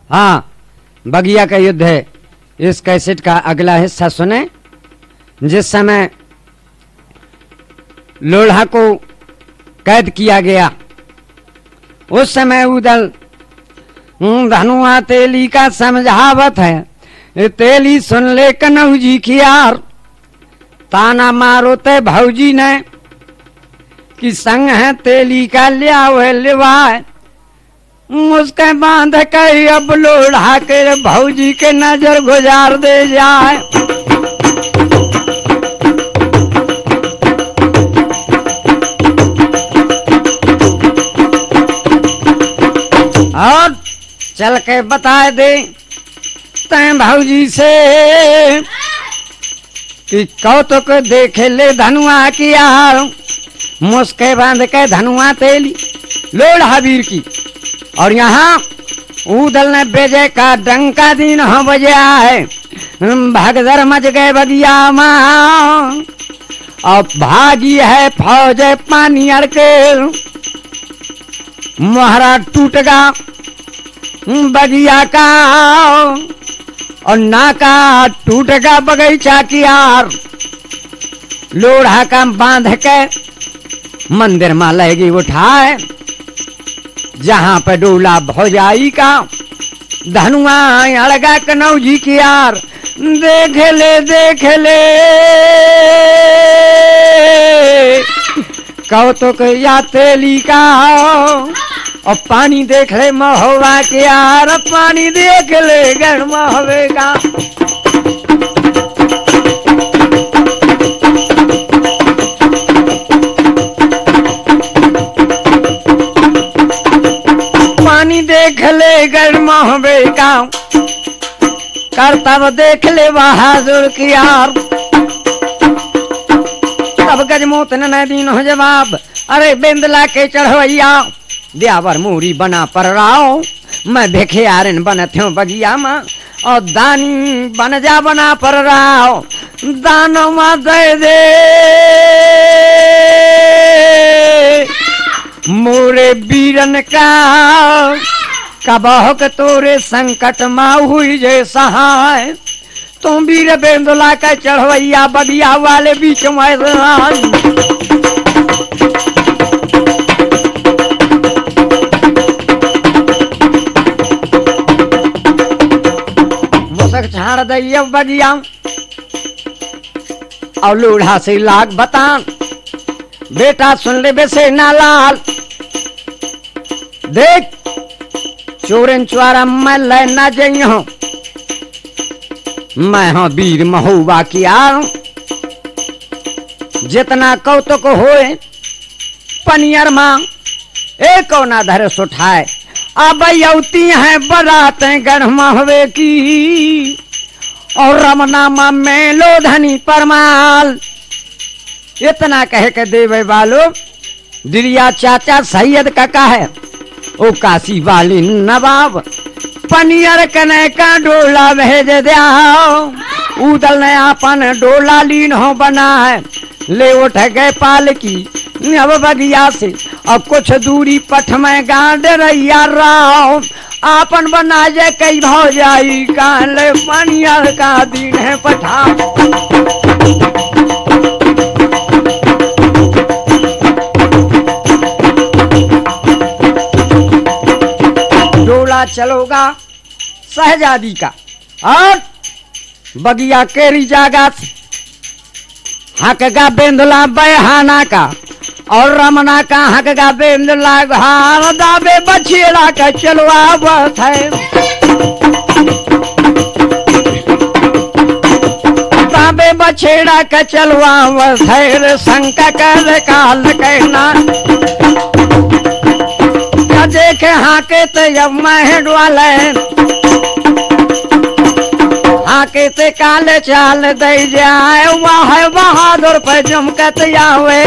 हाँ, बगिया का युद्ध है। इस कैसेट का अगला हिस्सा सुने। जिस समय लोढ़ा को कैद किया गया उस समय उदल धनुआ तेली का समझावत है। तेली सुन ले कनौजी की यार, ताना मारो ते भौजी ने कि संग है तेली का लिया हुए लिवाए। मुझके बांध के अब लोढ़ा के भौजी के नजर गुजार दे जाए। और चल के बता दे तैं भौजी से कि कौतुक देखे ले धनुआ की यार। मुस्के बांध के धनुआ तेली लोढ़ा वीर की। और यहाँ उदल ने बेजे का डंका दिन हो बजा है। भगदड़ मच गए बगिया माँ और भागी है फौज पानी अड़के। मोहरा टूट गा बगिया का और नाका टूट गा बगीचा की यार। लोढ़ा का बांध के मंदिर में लेगी उठाए जहां पे डोला भौजाई का। धनुआ अड़गा कनौजी की यार। देख ले कौतुक या तेली का। और पानी देख ले महुआ के यार। पानी देख ले गर्मा होगा। पानी देख ले गर्मा होगा। करतब देख ले बहादुर की यार। अब गजमोत न दिन हो जवाब। अरे बेंदला के चढ़वैया द्यावर मूरी बना पर राओ। मैं देखे आरन बनत हूँ बगिया माँ और दानी बन जा बना पर राओ। दानो माँ दे दे मोरे बीरन का। कबहुक तोरे संकट माँ हुई जे सहाय। तुम वीर बेंदुला का चढ़वैया बगिया वाले बीच में। झाड़ दैया बगिया और लोढ़ा से लाग बतान। बेटा सुन ले बेसे नालाल। देख चोरन चुआरा मैं लेना जई हूं। मैं हाँ वीर महुआ की यार। जितना कौतुक होए पनियर मां एक ना धरे सुठाए। अब यौती है बरातें गढ़मा हुए की। और रमनामा में लो धनी परमाल। इतना कह के देवे वालो दिरिया चाचा सैयद काका है। ओ काशी वाली नवाब पनियर कने का डोला भेज दिया। उदल ने अपन डोला लीन हो बना है। ले उठ गए पालकी अब बगिया से। अब कुछ दूरी पठ में गांड रैया राव। आपन बना जे कई भौजाई का। ले पनियर का दिन है पठा। डोला चलोगा सहजादी का। और बगिया केरी जागा हकगा बेंदला बहाना का। और रमना का हकगा बेंदला घार दाबे बछेड़ा का चलवावत है। दाबे बछेड़ा का चलवावत है। शंका कर काल कहना देखे हाके ते जब महड वाले। हाके ते काले चाल दे जाए। वाह बहादुर पे जमकत आवे।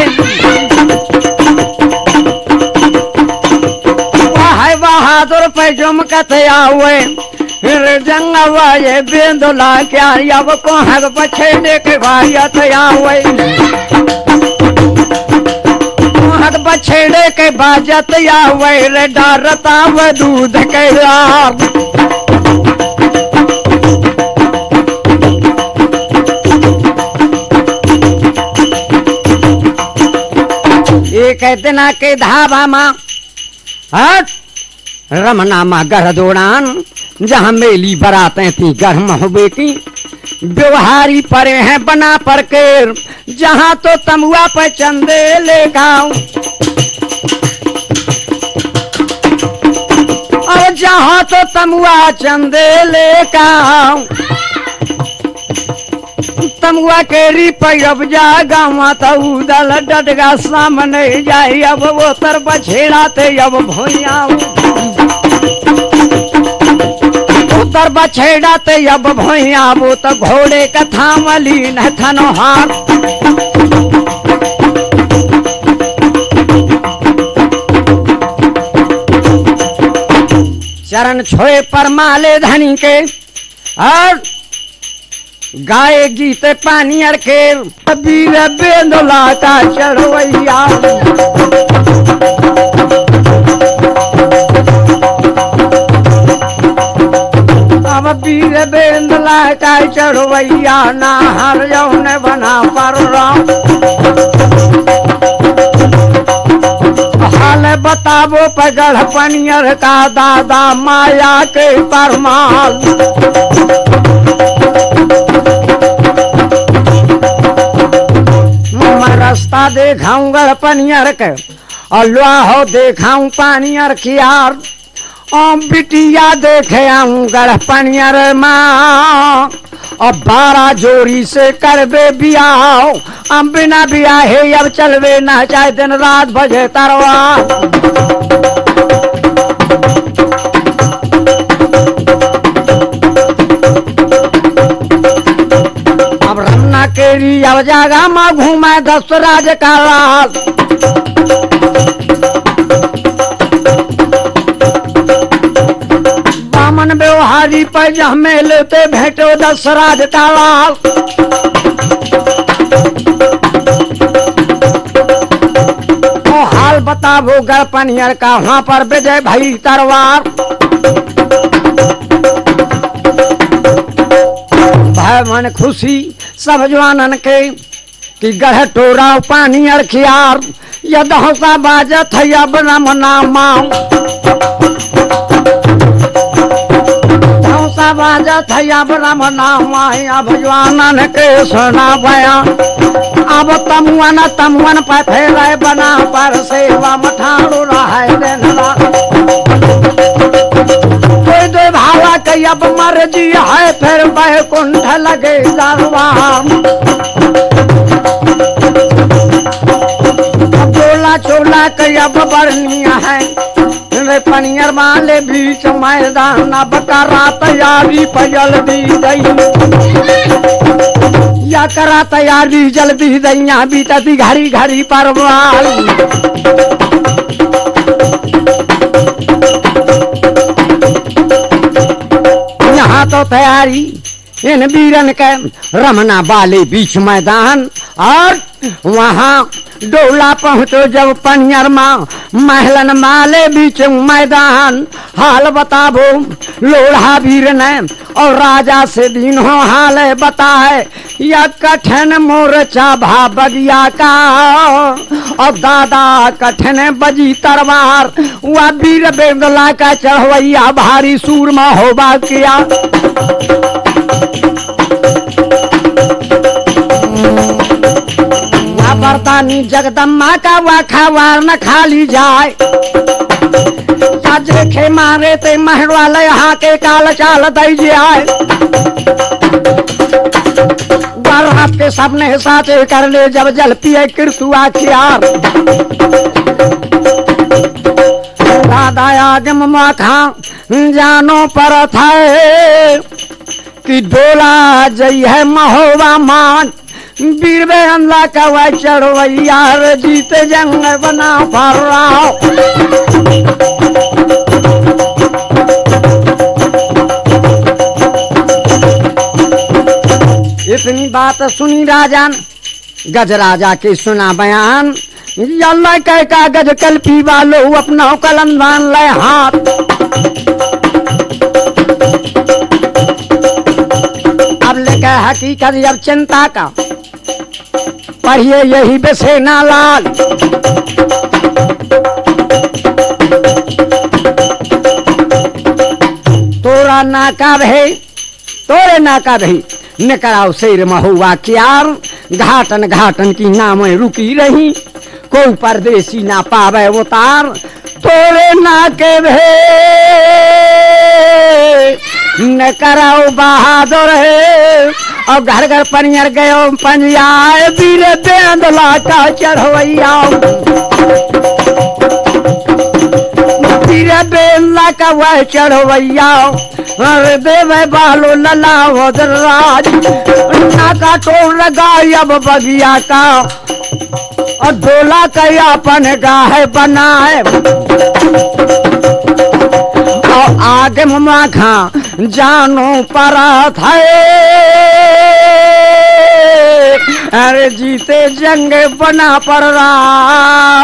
वाह बहादुर पे जमकत आवे। फिर जंगवा ये बेंदुला क्या अब को हग बछेड़े के भारियत आवे। हग बछेड़े के बाजत आवे रे डरता व दूध के यार। ये कहते ना के धाबा माँ हट रमना माँ गढ़ दौड़ान जहाँ मेली बरातें थी गढ़ महुबे की व्यवहारी परे हैं बना पर के जहाँ तो तमुआ पे चंदे ले गाँव और जहाँ तो तमुआ चंदे ले गाँव तमुआ केरी पैब जा गाँव तो उदल डडगा सामने जाए अब वो तर बछेड़ा थे अब भोइया उतर बछेड़ा ते अब भोइया वो तो घोड़े का थामली न थनोहार चरण छोए पर माले धनी के और गाए गीत पानी अर के वीर बेंदोला का चढ़वैया अब वीर बेंदला का चढ़वैया ना हर जौन बना पर हाल बताबो पगड़ पनियर का दादा माया के परमाल मैं रास्ता देखाऊं गढ़ पनियर के अल्लाह हो देखाऊं पानियर की यार बिटिया देखे आऊं गढ़ पनियर माँ अब 12 जोड़ी से करबे बियाह अब बिना बियाहे अब चलवे ना चाहे दिन रात बजे तरवा अब रमना केरी अब जागा माँ घूमा दस राज का लाल बामन व्यवहारी पर जहमे लेते भेटो दस राज का लाल तो हाल बताबो गढ़ पनियर का वहां पर विजय भाई तरवार भाई मन खुशी सब जवानन के कि गढ़ टोरा पानी अरखियार यदहसा बाजत है अब रमना माँ बाजत है अब रमना माँ अब जवानन के सुना भया अब तमुअन पर फेरे बना पर सेवा मठाड़ो रहा देनला कोई दो भावा के अब मर्जी है फिर बैकुंठ लगे दरबार चोला चोला के अब बरनिया है पनियर वाले बीच मैदान अब करा तैयारी पर जल्दी दई या करा तैयारी जल्दी दैया बीतती घड़ी घड़ी परवाल यहाँ तो तैयारी इन वीरन के रमना वाले बीच मैदान और वहाँ डोला पहुँचो जब पनियर माँ महलन माले बीच मैदान हाल बताबो लोढ़ा वीर ने और राजा से दिनों हाल बताए या कठिन मोर्चा भा बगिया का और दादा कठिन बजी तरवार वह वीर बेंदला का चढ़वैया भारी सूरमा होबा किया बरतानी जगदम्मा का वाखावार न खाली जाए देखे मारे ते महर वाले यहाँ के काल चाल दई जाए हाथ के सामने साथे कर ले जब जल पिए कृतु आखियार दादा आगम माखा जानो पर था कि डोला जई है महोबा मान वीर बेंदला का वह चढ़वैया जीते जंग बना फर्राओ इतनी बात सुनी राजन गजराजा के सुना बयान अल्लाह कह का गज कल्पी वालो अपना कलम बांध ले हाथ हकीकत जब चिंता का पढ़िए यही बेसेना लाल। तोरा नाका रहे तोरे नाका रही निकराव शेर महुआ क्यार। घाटन घाटन की नाम रुकी रही कोई परदेसी ना पावे उतार। तोरे नाके भे न कराओ बहादुर है और घर घर पनियर गयो पंजाय वीर बेंदला का चढ़वैया। वीर बेंदला का वह चढ़वैया देवे बालो लला राज। नाका टोल लगा अब बगिया का और डोला कया अपन गाहे बनाए। और आगे माखा जानो परा था अरे जीते जंग बना पड़ रहा।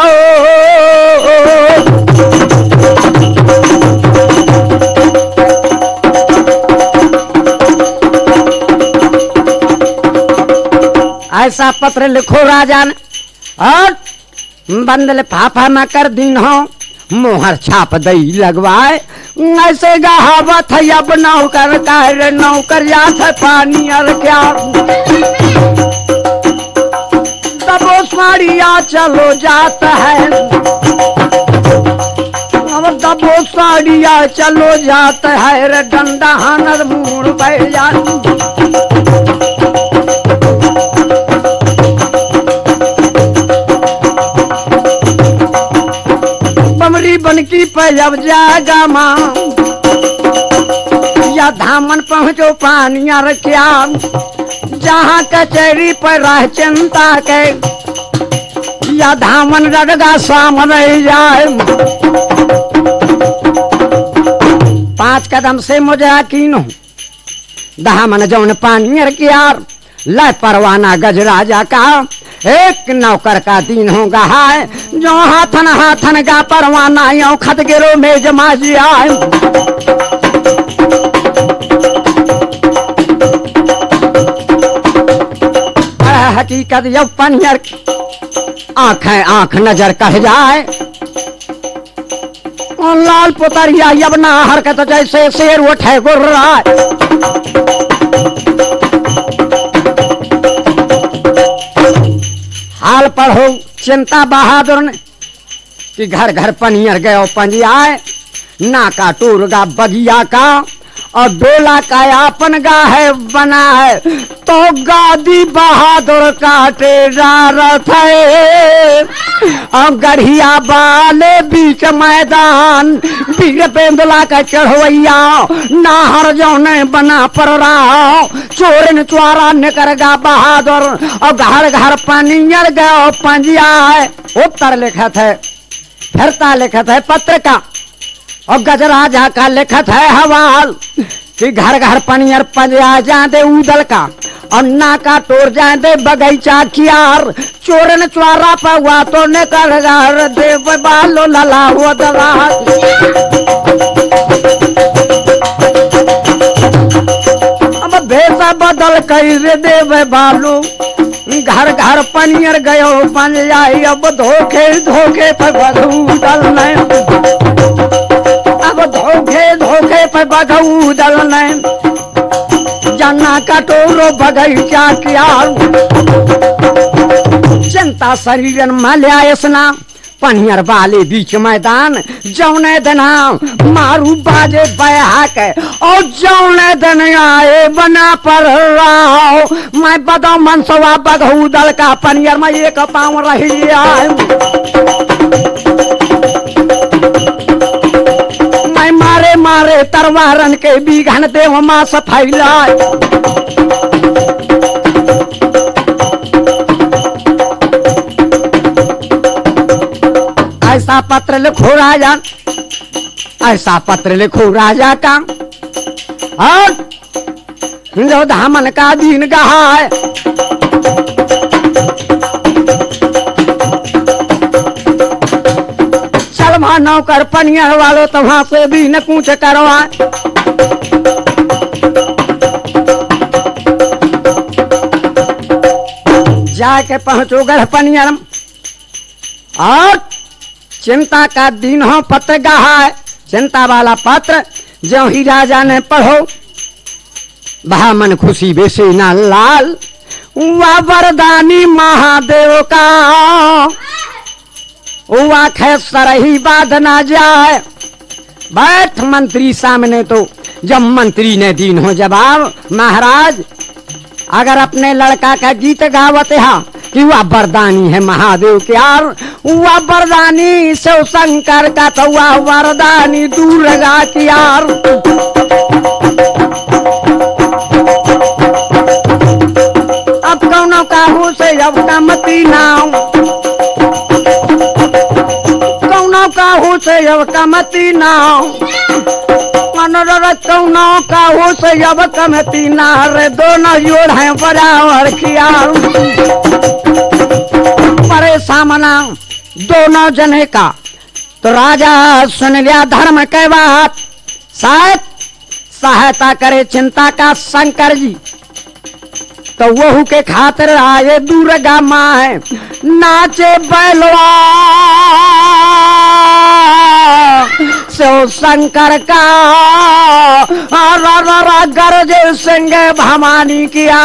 ऐसा पत्र लिखो राजा ने और बंदल फाफा न कर दिन हो मोहर छाप दई लगवाए। ऐसे कहावत है अब नौकर का नौकर जात है पानी और क्या। तब साड़िया चलो जाता है अब तब साड़िया चलो जाता है रे डंडा हानर मुड़ बैठ जाती। बनकी पे जब जागा मां या धामन पहुंचो पानिया रखिया। जहाँ कचहरी पर रह चिंता के या धामन रडगा शाम रह जाए। 5 कदम से मुझे यकीन हो धामन जौन पानी रखिया। लै परवाना गजराजा का एक नौकर का दिन होगा है जो हाथन हाथन का परवाना यो खत गिरो में जमा जिया। हकीकत जब पनियर आंखें आंख नजर कह जाए और लाल पुतरिया यबना हरकत जैसे शेर उठे गुर्रा। हाल पढ़ो चिंता बहादुर ने कि घर घर पनियर गयो पंजियाए। नाका टूरगा बगिया का और डोला का अपन गा है बना है। तो गादी बहादुर काटे जा रथ है और गढ़िया बाले बीच मैदान। वीर बेंदला का चढ़वैया नाहर जौने बना पर रहा। चोरन चुआरा निकरगा बहादुर और घर घर पनियर गयो पंजियाए। उत्तर लिखत है फिरता लिखत है पत्र का और गजराजा का लिखत है हवाल कि घर घर पनियर पंजिया जाते उदल का और नाका तोड़ जाते बगीचा कियार। चोरन चुआरा पवा तो निकलगा देव बालो लला हो दला। अब भेसा बदल कर देव बालो घर घर पनियर गयो पंजाई। अब धोखे धोखे पर बधू दल अब धोखे धोखे पर बधू दल जना कटोरो बगीचा किया। चिंता शरीरन मल्या स्ना पनियर वाले बीच मैदान। जौने दना मारू बाजे बया के और जौने दिन आए बना पर रहो। मैं बदो मनसवा बधू दल का पनियर में एक पाँव रही आए। मैं मारे मारे तरवारन के बीघन देव मां सफैलाए। ऐसा पत्र लिखो राजा ऐसा पत्र लिखो राजा का और जो धामन का दिन गहा है। चल वहां नौकर पनियर वालों तो वहां से भी न पूछ करवा। जाके पहुंचो गढ़ पनियर और चिंता का दिन हो पत्र गहा है। चिंता वाला पत्र जो ही राजा ने पढ़ो बहा मन खुशी बेसे ना लाल हुआ वरदानी महादेव का हुआ खेसर ही बाध ना जाए। बैठ मंत्री सामने तो जब मंत्री ने दीन हो जवाब महाराज अगर अपने लड़का का गीत गावत है कि वह वरदानी है महादेव के यार वह वरदानी शिव शंकर का तो वह वरदानी दूर लगा की यार। अब कौनों का हो से अब का मती नाम कौनों का हो से अब का मती नाम कौनों का हो से अब कमती ना रे दोनों जोड़ है बराबर किया परे सामना दोनों जने का। तो राजा सुन लिया धर्म के बात शायद सहायता करे चिंता का शंकर जी। तो वहू के खातिर आए दुर्गा माँ नाचे बैलवा शिव शंकर का गरजे सिंह भवानी किया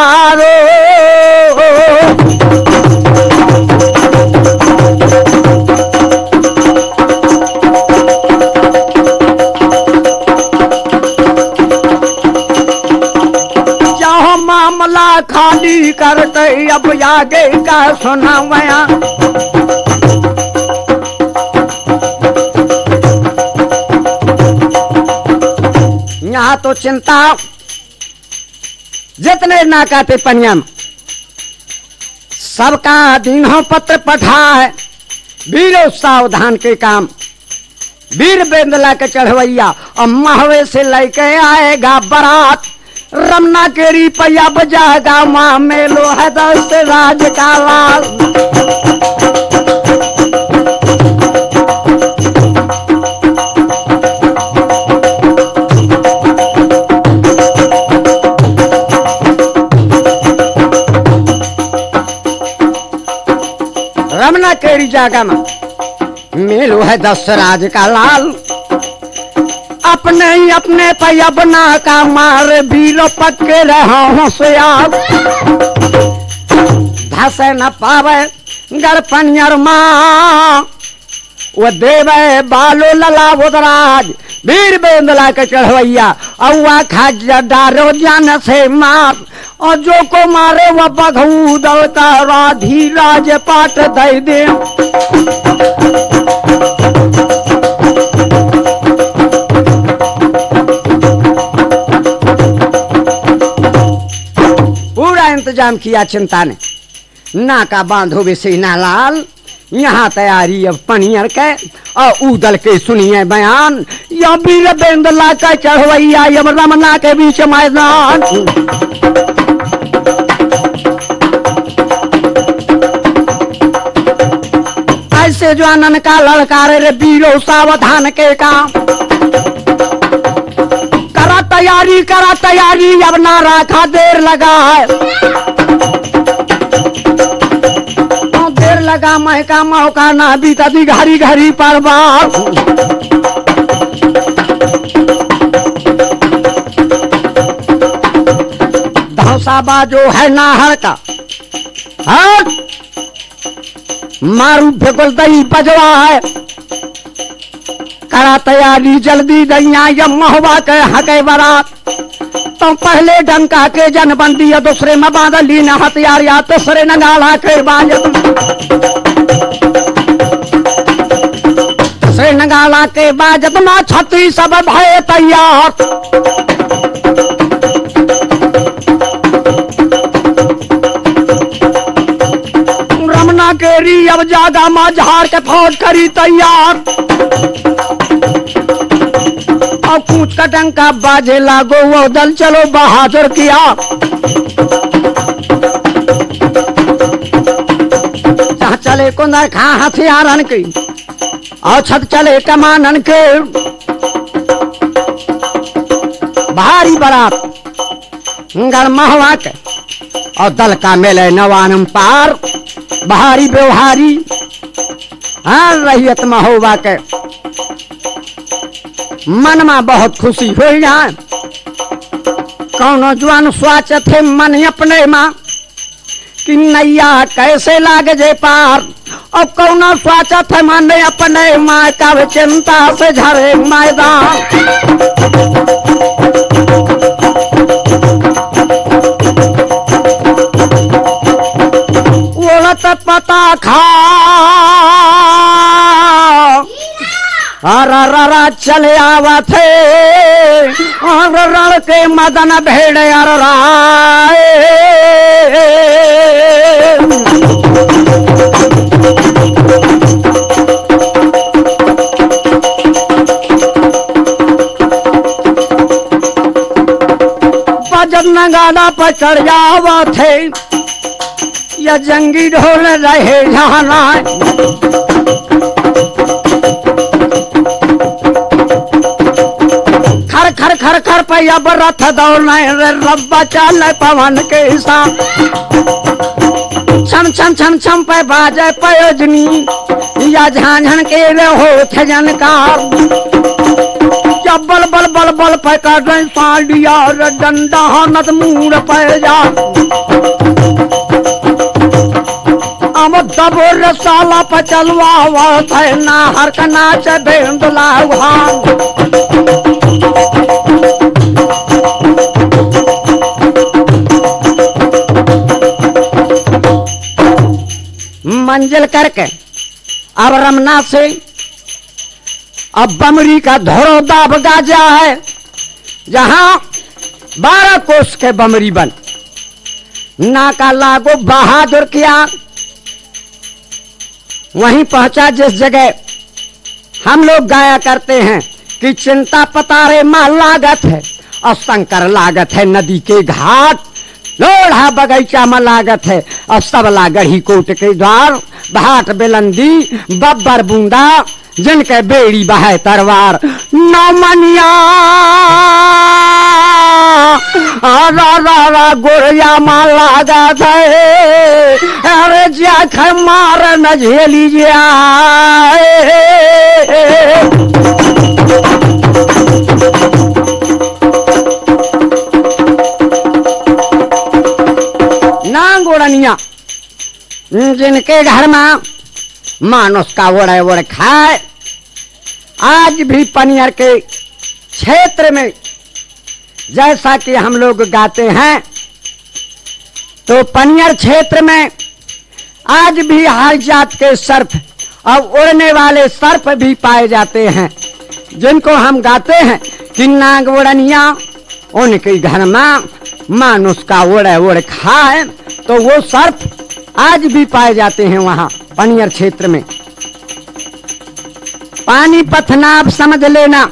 मामला खाली करते अब आगे का सुनावया। यहाँ तो चिंता जितने नाकाते पनियम सबका दिनों पत्र पठा है वीर सावधान के काम वीर बेंदला के चढ़वैया और महवे से लेके आएगा बारात रमना के रिपया बजाएगा माँ मेलो है दस राज का लाल। रमना केरी जागा में मेलो है दस राज का लाल अपने ही अपने पैया बना का मार बीलो पक्के रहो से आप धसे न पावे गरपनियर माँ वो देवे बालो लला उदराज वीर बेंदला के चढ़वैया अवा खाजा डारो जान से मार और जो को मारे वह बघू दवता राधी राज पाट दे दे। पूरा इंतजाम किया चिंता ने नाका बांधो बेसे ना लाल। यहाँ तैयारी अब पनियर के और उदल के सुनिए बयान या वीर बेंदला का चढ़वैया यम रमना के बीच मैदान। ऐसे जो आनंद का लड़कारे रे वीरो सावधान के काम करा तैयारी अब ना रखा देर लगा है देर लगा महका मौका ना बीता दी घरी घरी पर बाप धौसा बाजो है नाहर का मारू फेकुल दही बजवा है करा तैयारी जल्दी दैया या महुआ के हके बरात तो पहले डंका के जनबंदी या दूसरे में बांधल ली न हथियार या तीसरे नगाला के बाजत तीसरे नगाला के बाजत ना छत्री सब भय तैयार रमना केरी अब जागा माझार के फौज करी तैयार और कूच का डंका बाजे लागो वो दल चलो बहादुर किया जहाँ चले कुंदर खा हथियारन की और छत चले कमानन के भारी बारात गढ़ महुआ के और दल का मेले नवानम पार बहारी व्यवहारी हाँ रहियत महोबा के मन में बहुत खुशी हो जाए। कौनो जवान स्वाच थे मन अपने माँ कि नैया कैसे लाग जे पार, और कौनो स्वाच थे मन अपने माँ का चिंता से झरे मैदान। उड़त पता खा अर चले आवा थे और रण के मदन भेड़ अर राय। बजब नगाड़ा पर चढ़ जावा थे या जंगी ढोल रहे जाना। खर खर खर खर पैया रथ दौड़ना रब्बा चल पवन के साथ। छम छम छम छम पे बाजे पयोजनी या झांझन के हो थे जनकार। या बल बल बल बल पे कर साड़िया डंडा नत मूड पे जा। अब दबोर साला पे चलवा थे ना हर का नाच भेंदला मंजिल करके अब रमना से अब बमरी का धोरो दाब गाजा है, जहां 12 कोस के बमरी बन नाका लागो बहादुर किया। वहीं पहुंचा जिस जगह हम लोग गाया करते हैं कि चिंता पतारे माँ लागत है और शंकर लागत है नदी के घाट। लोढ़ा बगीचा में लागत है और सबला गढ़ी कोट के द्वार। भाट बेलंदी बब्बर बूंदा जिनके बेड़ी बहाय तरवार। नौमनिया गोरिया माँ लागत है अरे जा मार न झेली जाए। गोड़निया जिनके घर में मानुष का ओढ़े ओढ़ खाए। आज भी पनियर के क्षेत्र में जैसा कि हम लोग गाते हैं तो पनियर क्षेत्र में आज भी हर जात के सर्प और उड़ने वाले सर्प भी पाए जाते हैं, जिनको हम गाते हैं कि नाग ओढ़निया उनके घर में मानुष का ओढ़े ओढ़ खाए। तो वो सर्प आज भी पाए जाते हैं वहां पनियर क्षेत्र में। पानीपत नाम समझ लेना।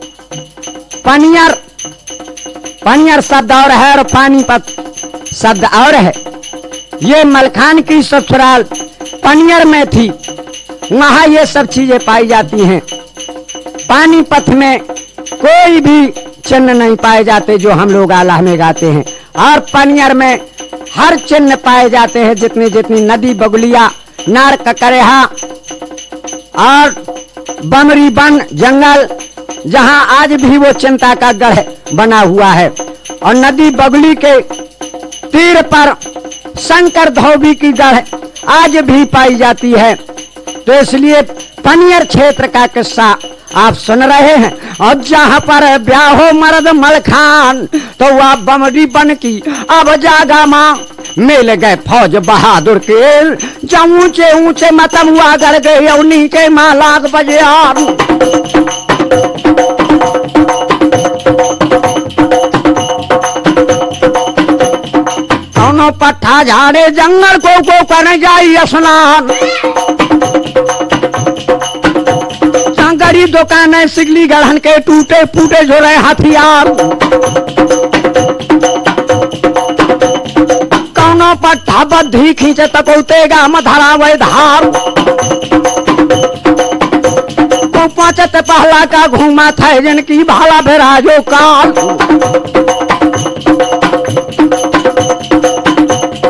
पनियर शब्द और है और पानीपत शब्द और है। ये मलखान की ससुराल पनियर में थी, वहां ये सब चीजें पाई जाती हैं। पानीपत में कोई भी चिन्ह नहीं पाए जाते जो हम लोग आला में गाते हैं, और पनियर में हर चिन्ह पाए जाते हैं। जितनी जितनी नदी बगुलिया नार ककरेहा और बमरी बन जंगल, जहां आज भी वो चिंता का गढ़ बना हुआ है। और नदी बगुली के तीर पर शंकर धोबी की गढ़ आज भी पाई जाती है। तो इसलिए पनियर क्षेत्र का किस्सा आप सुन रहे हैं। और जहां पर ब्याहो मर्द मलखान तो वह बमरी बन की अब जागा मां मिल गए फौज बहादुर के। जब ऊंचे ऊंचे मतम हुआ कर गए उन्हीं के मां लाग बजे दोनों पट्टा झाड़े जंगल को करने जाई स्नान। गड़ी दुकान है सिगली गढ़न के टूटे फूटे जो रहे हथियार। कौनो पट्टा बद्धी खींचे तकोतेगा मधरा वे धार। तो पांचत पहला का घूमा था जिनकी भाला भेराजो काल।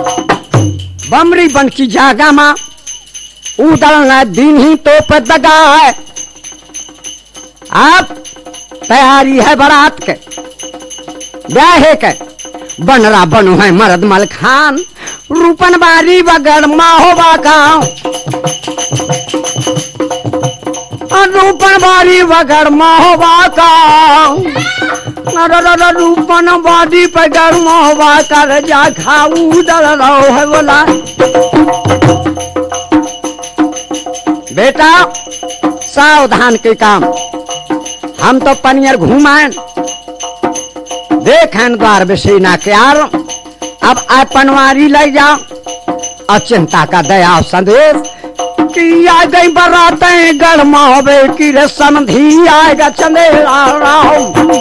रूपन की जागा मां उदलना दिन ही तो पे दगा है। आप तैयारी है बारात के ब्याहे के बनरा बनु है मर्द मल खान रूपन बारी बगड़ माहोबा का रूपन बारी बगड़ माहोबा का रूपन बारी बगड़ माहोबा का जा खाऊ डल रहो है बोला बेटा सावधान के काम हम तो पनियर घुमाएं देखें द्वार बेसीना के यार अब आ पनवारी ले जाओ और चिंता का दया संदेश कि आ गई बरातें गरमा होवे की रे समधी आएगा चंदेला राहो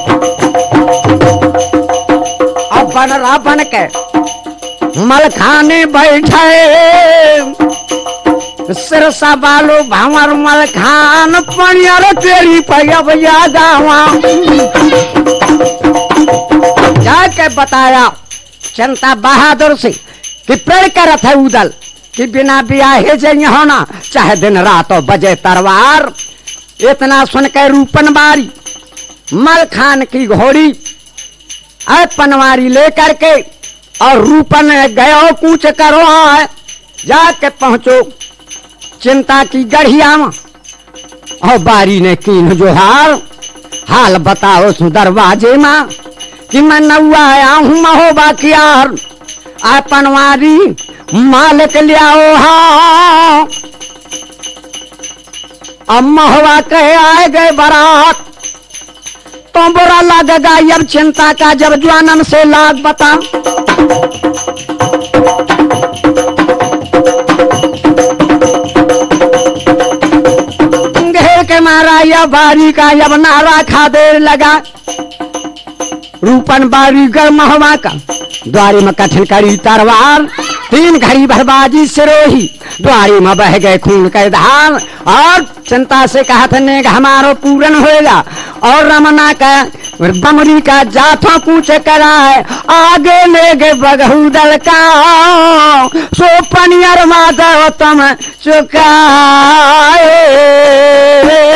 अब बनरा बन के मलखाने बैठे सिरसा बालो भावर मलखान पनियर तेरी पैया भैया गावा जाके बताया चिंता बहादुर से कि पेड़ करत है उदल कि बिना ब्याहे जइए होना चाहे दिन रात हो बजे तरवार। इतना सुन के रूपन बारी मलखान की घोड़ी पनवारी लेकर के और रूपन गयो कूच करो है जाके पहुंचो चिंता की गढ़िया में और बारी ने कीन जोहार हाल बताओ सु दरवाजे में कि मैं नौआ आया हूँ महोबा की यार आ पनवारी मालिक लियाओ हाँ अब महोबा कहे आए गए बारात तो बुरा लगेगा अब चिंता का जब जवानन से लाग बता घेर के मारा या बारी का जब नारा खा देर लगा रूपन बारी गर महोबा का द्वारी में कठिन करी तरवार तीन घड़ी भरबाजी सिरोही द्वारी में बह गए खून के धार और चिंता से कहा था नेग हमारो पूरन होएगा और रमना का बमरी का जाथो पूछ करा है आगे ले गए बगहू दल का सो पनियर माता तुम चुकाए